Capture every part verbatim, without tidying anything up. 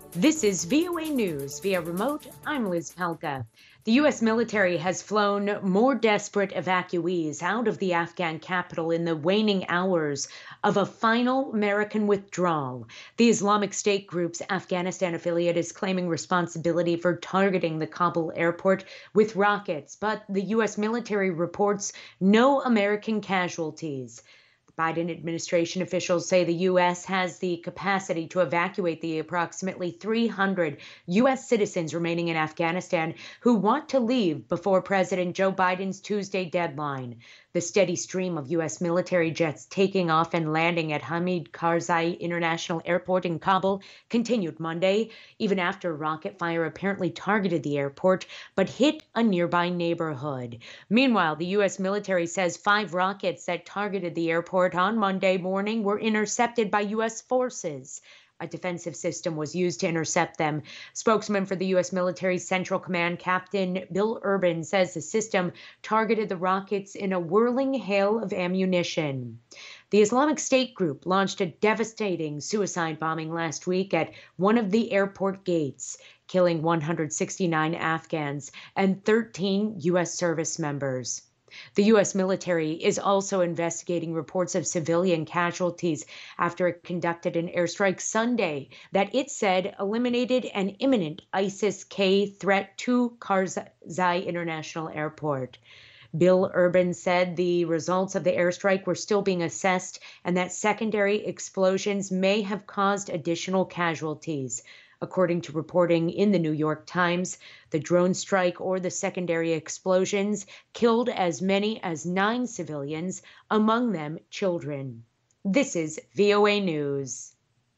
This is V O A News via remote. I'm Liz Pelka. The U S military has flown more desperate evacuees out of the Afghan capital in the waning hours of a final American withdrawal. The Islamic State group's Afghanistan affiliate is claiming responsibility for targeting the Kabul airport with rockets, but the U S military reports no American casualties. Biden administration officials say the U S has the capacity to evacuate the approximately three hundred U S citizens remaining in Afghanistan who want to leave before President Joe Biden's Tuesday deadline. The steady stream of U S military jets taking off and landing at Hamid Karzai International Airport in Kabul continued Monday, even after rocket fire apparently targeted the airport but hit a nearby neighborhood. Meanwhile, the U S military says five rockets that targeted the airport on Monday morning were intercepted by U S forces. A defensive system was used to intercept them. Spokesman for the U S military Central Command, Captain Bill Urban, says the system targeted the rockets in a whirling hail of ammunition. The Islamic State group launched a devastating suicide bombing last week at one of the airport gates, killing one hundred sixty-nine Afghans and thirteen U S service members. The U S military is also investigating reports of civilian casualties after it conducted an airstrike Sunday that it said eliminated an imminent ISIS-K threat to Karzai International Airport. Bill Urban said the results of the airstrike were still being assessed and that secondary explosions may have caused additional casualties. According to reporting in the New York Times, the drone strike or the secondary explosions killed as many as nine civilians, among them children. This is V O A News.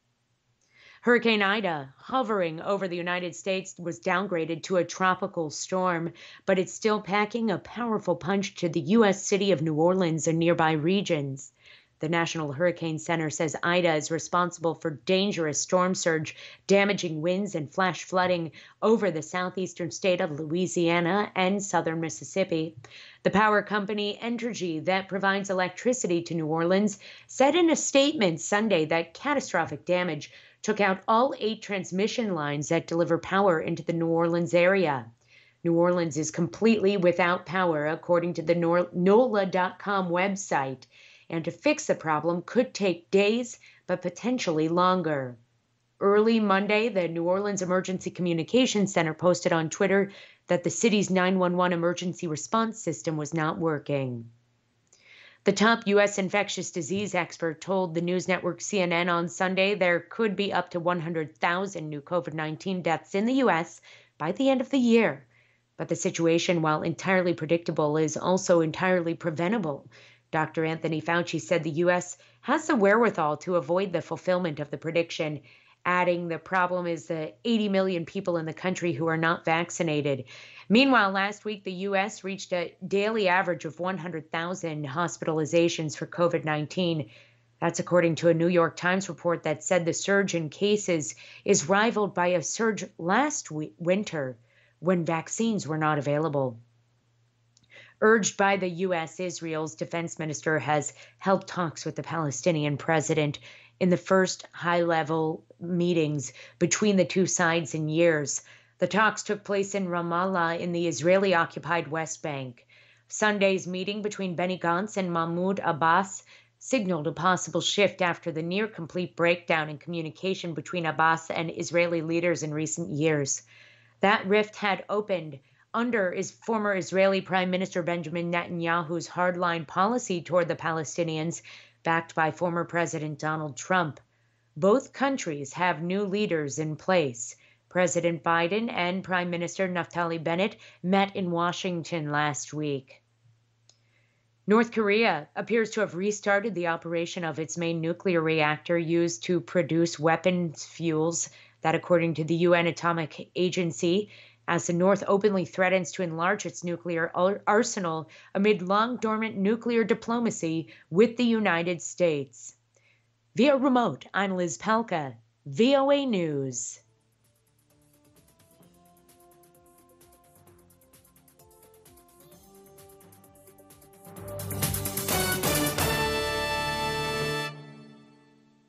Hurricane Ida, hovering over the United States, was downgraded to a tropical storm, but it's still packing a powerful punch to the U S city of New Orleans and nearby regions. The National Hurricane Center says Ida is responsible for dangerous storm surge, damaging winds, and flash flooding over the southeastern state of Louisiana and southern Mississippi. The power company Entergy, that provides electricity to New Orleans, said in a statement Sunday that catastrophic damage took out all eight transmission lines that deliver power into the New Orleans area. New Orleans is completely without power, according to the NOLA dot com website. And to fix the problem could take days, but potentially longer. Early Monday, the New Orleans Emergency Communications Center posted on Twitter that the city's nine one one emergency response system was not working. The top U S infectious disease expert told the news network C N N on Sunday there could be up to one hundred thousand new COVID nineteen deaths in the U S by the end of the year. But the situation, while entirely predictable, is also entirely preventable. Doctor Anthony Fauci said the U S has the wherewithal to avoid the fulfillment of the prediction, adding the problem is the eighty million people in the country who are not vaccinated. Meanwhile, last week, the U S reached a daily average of one hundred thousand hospitalizations for COVID nineteen. That's according to a New York Times report that said the surge in cases is rivaled by a surge last we- winter when vaccines were not available. Urged by the U S, Israel's defense minister has held talks with the Palestinian president in the first high-level meetings between the two sides in years. The talks took place in Ramallah in the Israeli-occupied West Bank. Sunday's meeting between Benny Gantz and Mahmoud Abbas signaled a possible shift after the near-complete breakdown in communication between Abbas and Israeli leaders in recent years. That rift had opened under is former Israeli Prime Minister Benjamin Netanyahu's hardline policy toward the Palestinians, backed by former President Donald Trump. Both countries have new leaders in place. President Biden and Prime Minister Naftali Bennett met in Washington last week. North Korea appears to have restarted the operation of its main nuclear reactor used to produce weapons fuels that, according to the U N Atomic Agency, as the North openly threatens to enlarge its nuclear arsenal amid long dormant nuclear diplomacy with the United States. Via remote, I'm Liz Pelka, V O A News.